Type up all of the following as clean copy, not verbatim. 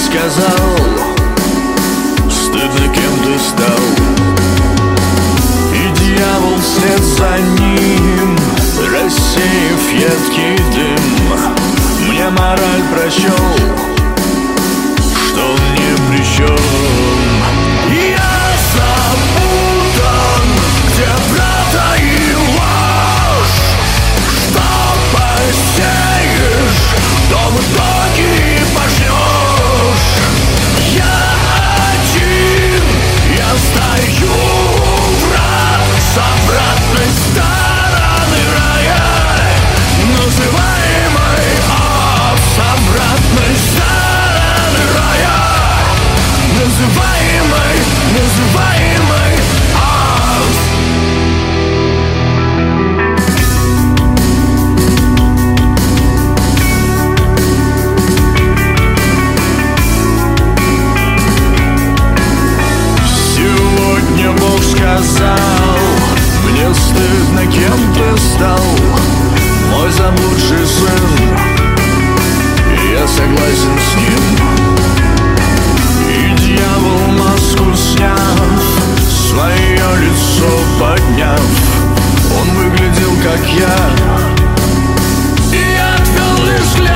сказал, стыдно, кем ты стал. И дьявол вслед за ним, рассеяв едкий дым, мне мораль прочел, что он ни при чем. Я запутан, где правда и ложь. Что посеешь, то в итоге и пожнешь. Я один, я стою враг с обратной стороны рая, называемый с обратной стороны рая, называемый Сегодня Бог сказал, мне стыдно, кем ты стал, мой заблудший сын, и я согласен с ним. И дьявол, маску сняв, свое лицо подняв, он выглядел как я, и я отвел лишь взгляд.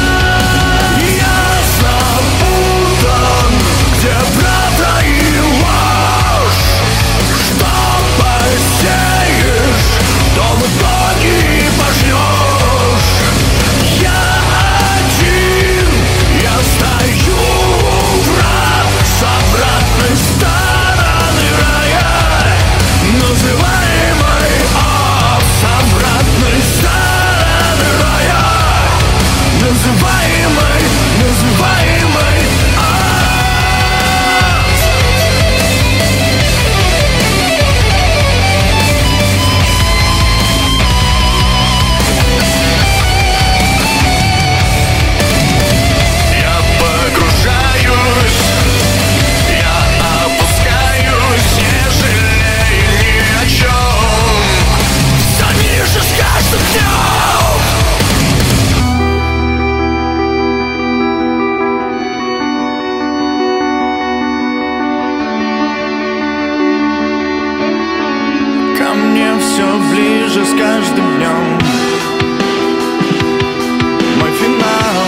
Я запутан, где правда и ложь. Что посеешь, то в итоге и пожнешь. Я один, я стою враг с обратной стороны рая, называемый с обратной стороны рая, называемый Я погружаюсь, я опускаюсь, не жалея ни о чем. Все ниже с каждым днем. Ко мне все ближе с каждым днем. Мой финал,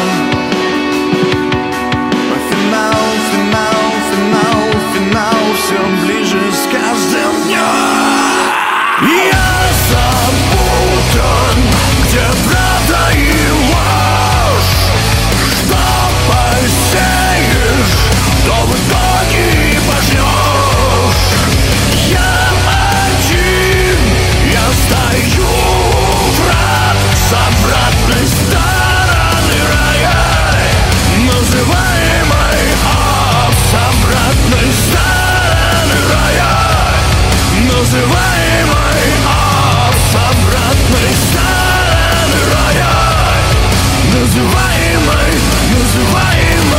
мой финал, финал, финал, финал, все ближе с каждым днем. Я запутан, где правда и ложь. Что посеешь, то в итоге и пожнешь. Я один, я стою враг с обратной стороны рая, называемый с обратной стороны рая, называемый с обратной стороны рая, называемый